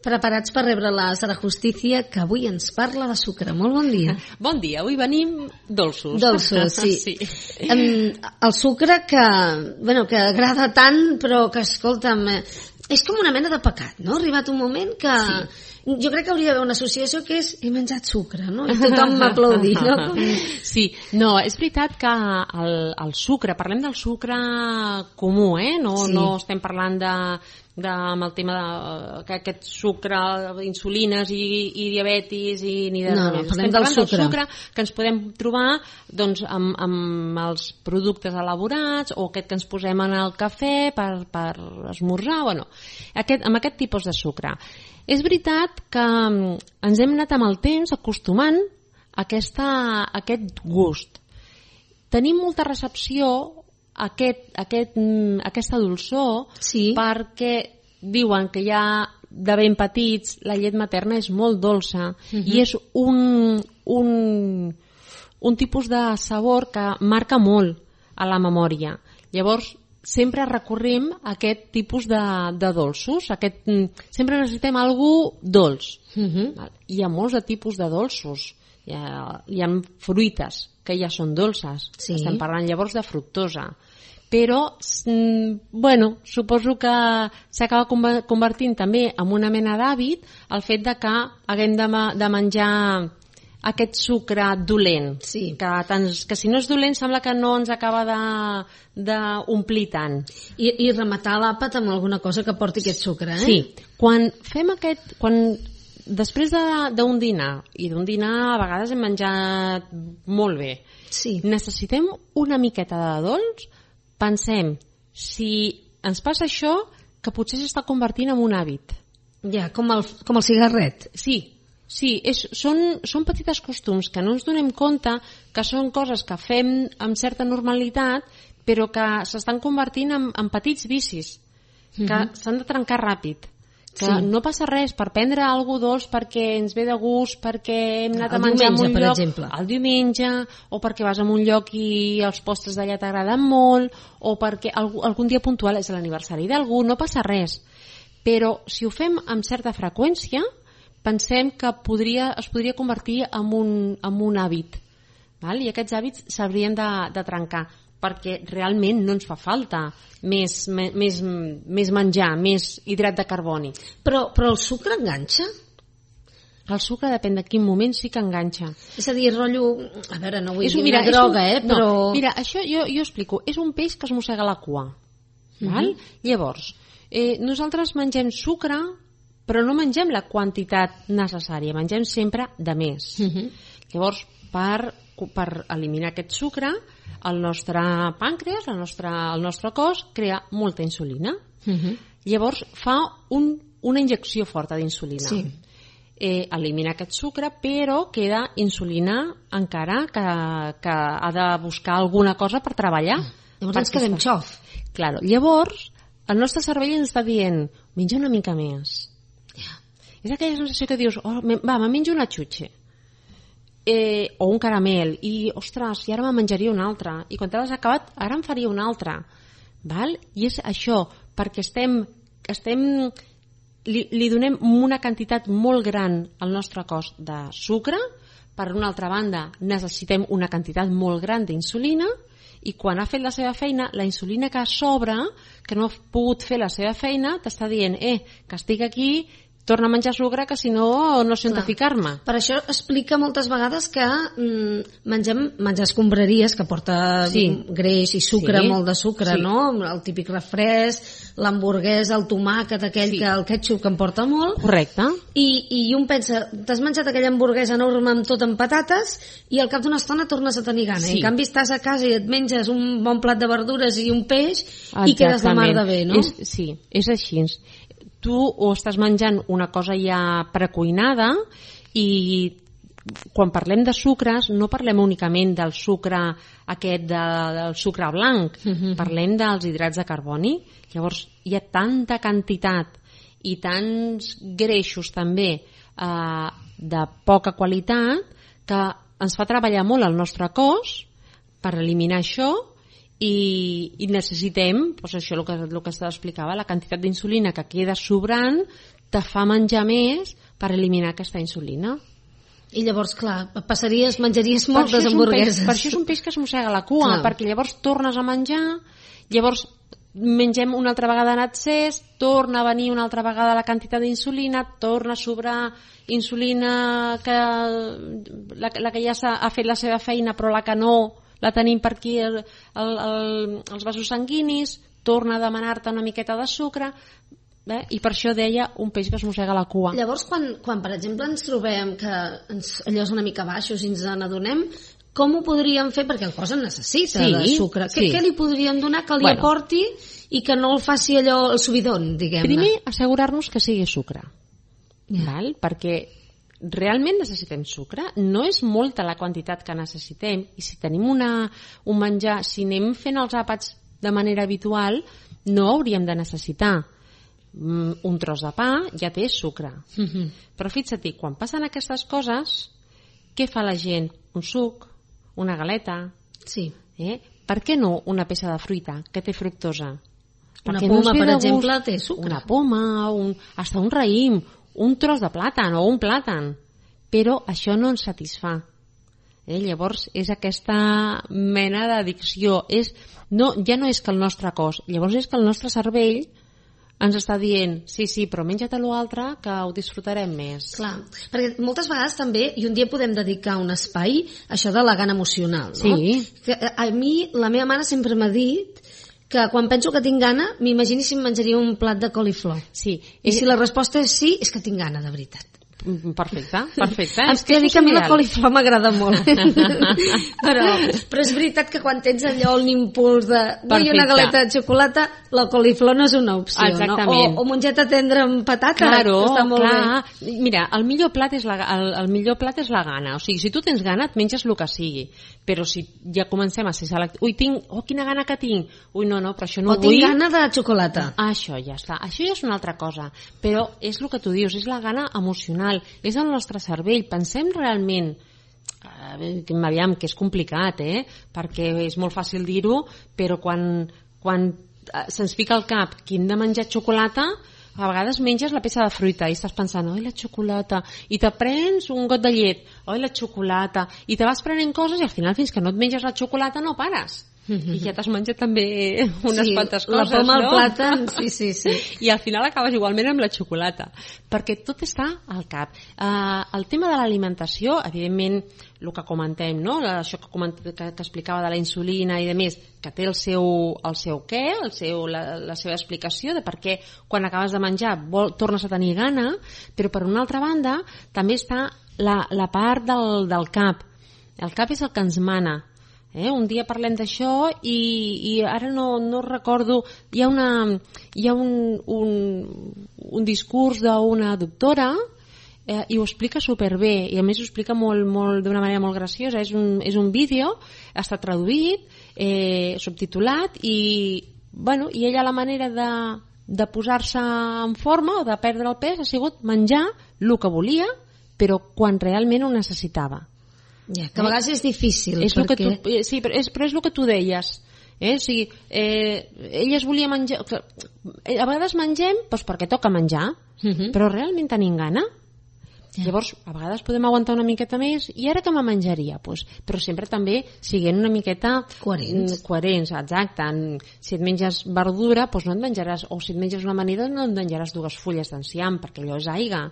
Preparats per rebre la Sara Justicia, que avui ens parla de sucre. Molt bon dia. Bon dia, avui venim dolços. Dolços, sí. El sucre que agrada tant, però que, escolta'm, és com una mena de pecat, no? Ha arribat un moment que... Sí. Jo crec que hauria d'haver una associació que és he menjat sucre, no? I tothom m'aplaudi, no? Sí, no, és veritat que el sucre, parlem del sucre comú, no estem parlant amb el tema que aquest sucre, insulines i diabetis ni de no, estem parlant del sucre que ens podem trobar doncs, amb els productes elaborats o aquest que ens posem en el cafè per esmorzar, amb aquest tipus de sucre. És veritat que ens hem anat amb el temps acostumant a aquest gust. Tenim molta recepció aquesta dolçor, sí, perquè diuen que ja de ben petits la llet materna és molt dolça i és un tipus de sabor que marca molt a la memòria. Llavors sempre recorrem a aquest tipus de dolços, sempre necessitem algú dolç. Hi ha molts de tipus de dolços, hi ha fruites que ja són dolces, sí. Estem parlant llavors de fructosa, però suposo que s'acaba convertint també en una mena d'hàbit el fet de que haguem de menjar aquest sucre dolent, sí. que si no és dolent sembla que no ens acaba d'omplir tant. I rematar l'àpat amb alguna cosa que porti aquest sucre, Sí, quan després d'un dinar, i d'un dinar a vegades hem menjat molt bé, sí. Necessitem una miqueta de dolç, pensem, si ens passa això, que potser s'està convertint en un hàbit. Ja, com el cigarret. Sí, són petites costums que no ens donem compte que són coses que fem amb certa normalitat però que s'estan convertint en petits vicis que s'han de trencar ràpid, que sí. No passa res per prendre alguna dolç perquè ens ve de gust, perquè hem anat a menjar en un lloc el diumenge, o perquè vas a un lloc i els postres d'allà t'agraden molt, o perquè algun dia puntual és l'aniversari d'algú, no passa res, però si ho fem amb certa freqüència pensem que es podria convertir en un hàbit, val? I aquests hàbits s'haurien de trencar perquè realment no ens fa falta més menjar, més hidrat de carboni. Però el sucre enganxa? El sucre depèn de quin moment sí que enganxa. És a dir, rotllo... A veure, no vull dir una droga, però... No, mira, això jo explico. És un peix que es mossega la cua. Val? Llavors, nosaltres mengem sucre però no mengem la quantitat necessària, mengem sempre de més. Llavors, per eliminar aquest sucre, el nostre pàncreas, el nostre cos, crea molta insulina. Llavors, fa una injecció forta d'insulina. Sí. Elimina aquest sucre, però queda insulina encara que ha de buscar alguna cosa per treballar. Llavors ens quedem xof. Claro. Llavors, el nostre cervell ens està dient, menja una mica més. És aquella sensació que dius, me menjo una xutxe o un caramel i, ostres, i ara me menjaria un altre i quan te l'has acabat, ara em faria un altre, val? I és això, perquè li donem una quantitat molt gran al nostre cos de sucre, per una altra banda necessitem una quantitat molt gran d'insulina i quan ha fet la seva feina, la insulina que sobra, que no ha pogut fer la seva feina, t'està dient, que estic aquí, torna a menjar sucre que si no sento ficar-me. Per això explica moltes vegades que menjar escombraries que porta greix i sucre, molt de sucre, no? El típic refresc, l'hamburguesa, el tomàquet aquell, el ketchup que en porta molt. Correcte. I un pensa, t'has menjat aquella hamburguesa enorme amb tot en patates i al cap d'una estona tornes a tenir gana. En canvi estàs a casa i et menges un bon plat de verdures i un peix i quedes de mar de bé, no? Sí, és així. Tu o estàs menjant una cosa ja precuinada i quan parlem de sucres no parlem únicament del sucre aquest del sucre blanc, parlem dels hidrats de carboni. Llavors hi ha tanta quantitat i tants greixos també de poca qualitat que ens fa treballar molt el nostre cos per eliminar això. I necessitem, doncs això el que explicava, la quantitat d'insulina que queda sobrant te fa menjar més per eliminar aquesta insulina. I llavors, clar, menjaries moltes hamburgueses. Per això és un peix que es mossega la cua, perquè llavors tornes a menjar, llavors mengem una altra vegada en excés, torna a venir una altra vegada la quantitat d'insulina, torna a sobrar insulina, la que ja ha fet la seva feina però la que no la tenim per aquí els vasos sanguinis, torna a demanar-te una miqueta de sucre, i per això deia un peix que es mossega la cua. Llavors, quan per exemple ens trobem que allò és una mica baixos i ens n'adonem, com ho podríem fer? Perquè el cos en necessita de sucre. Què li podríem donar que li aporti i que no el faci allò el subidon, diguem-ne? Primer, assegurar-nos que sigui sucre. Val? Perquè realment necessitem sucre. No és molta la quantitat que necessitem, i si tenim un menjar, si anem fent els àpats de manera habitual, no hauríem de necessitar un tros de pa, ja té sucre. Però fixa't, quan passen aquestes coses, què fa la gent? Un suc, una galeta. Per què no una peça de fruita que té fructosa? Una poma, per exemple, té sucre. Una poma, hasta un raïm, un tros de plàtan o un plàtan. Però això no ens satisfà. Llavors és aquesta mena d'addicció. Ja no és que el nostre cos, llavors és que el nostre cervell ens està dient, sí, però menja't l'altre que ho disfrutarem més. Clar, perquè moltes vegades també, i un dia podem dedicar un espai a això de la gana emocional, no? Sí. Que a mi, la meva mare sempre m'ha dit que quan penso que tinc gana, m'imagini si em menjaria un plat de coliflor. Sí. I si la resposta és sí, és que tinc gana, de veritat. Perfecte. Em queda dir que a mi la coliflor m'agrada molt. però és veritat que quan tens allò l'impuls de vull una galeta de xocolata, la coliflor no és una opció. Exactament. No? O mongeta tendra amb patata, claro, que està molt bé. Mira, el millor plat és la gana. O sigui, si tu tens gana, et menges el que sigui. Però si ja comencem a ser selectius, quina gana que tinc. No, però això no ho vull. O tinc gana de xocolata. Això ja està. Això ja és una altra cosa. Però és el que tu dius, és la gana emocional. És el nostre cervell. Pensem realment, aviam, que és complicat, perquè és molt fàcil dir-ho, però quan se'ns fica al cap que hem de menjar xocolata, a vegades menges la peça de fruita i estàs pensant, oi, la xocolata, i te prens un got de llet, oi, la xocolata, i te vas prenent coses i al final fins que no et menges la xocolata no pares. I ja t'has menjat també unes quantes coses, la poma, no? El plàtan, sí. I al final acabes igualment amb la xocolata, perquè tot està al cap. El tema de l'alimentació, evidentment, el que comentem, no? Això que explicava de la insulina i de més, que té el seu què, la seva explicació de per què quan acabes de menjar tornes a tenir gana, però per una altra banda també està la part del cap. El cap és el que ens mana. Un dia parlem d'això i ara no recordo, hi ha un discurs d'una doctora i ho explica superbé, i a més ho explica d'una manera molt graciosa. És un vídeo, està traduït, subtitulat, i ella la manera de posar-se en forma o de perdre el pes ha sigut menjar el que volia, però quan realment ho necessitava. Ja, que a vegades és difícil. Però és el que tu deies. O sigui, ella es volia menjar... A vegades mengem perquè toca menjar, però realment tenim gana. Llavors, a vegades podem aguantar una miqueta més, i ara que me menjaria? Però sempre també siguent una miqueta coherents, exacte. Si et menges verdura, no et menjaràs, o si et menges una amanida, no et menjaràs 2 fulles d'enciam, perquè allò és aigua.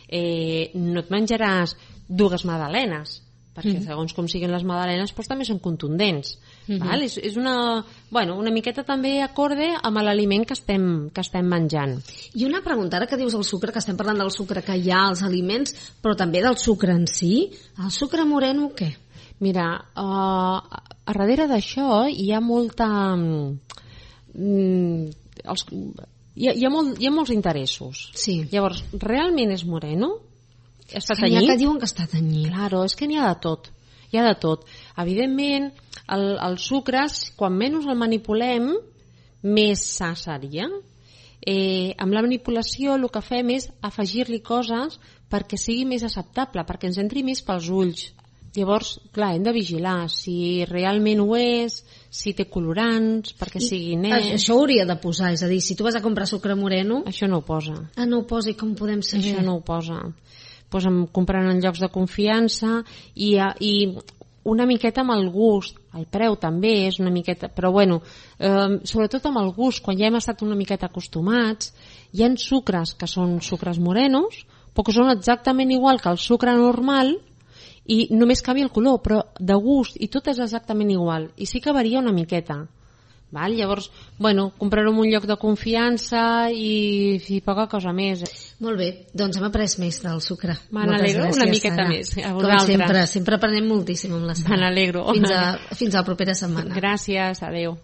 No et menjaràs 2 magdalenes, perquè segons com siguin les magdalenes també són contundents. Val? És una miqueta també acorde amb l'aliment que estem menjant. I una pregunta, ara que dius el sucre, que estem parlant del sucre que hi ha als aliments, però també del sucre en si, el sucre moreno què? Mira, a darrere d'això hi ha molta... Hi ha molts interessos. Sí. Llavors, realment és moreno? Està tenyit? N'hi ha que diuen que està tenyit. Claro, és que n'hi ha de tot. Evidentment, els sucres, quan menys el manipulem, més sa seria. Amb la manipulació el que fem és afegir-li coses perquè sigui més acceptable, perquè ens entri més pels ulls. Llavors, clar, hem de vigilar si realment ho és, si té colorants, perquè sigui net. Això ho hauria de posar, és a dir, si tu vas a comprar sucre moreno... Això no ho posa. No ho posa, i com podem saber? Això no ho posa. Pues comprant en llocs de confiança i una miqueta amb el gust, el preu també és una miqueta, però bueno, sobretot amb el gust, quan ja hem estat una miqueta acostumats, hi ha sucres que són sucres morenos, però que són exactament igual que el sucre normal, i només canvia el color, però de gust, i tot és exactament igual, i sí que varia una miqueta. Val? Llavors, bueno, comprar-ho en un lloc de confiança i poca cosa més. Molt bé, doncs hem après més del sucre. Me n'alegro una miqueta més. Com sempre aprenem moltíssim amb la Sara. Me n'alegro. Fins a la propera setmana. Gràcies, adeu.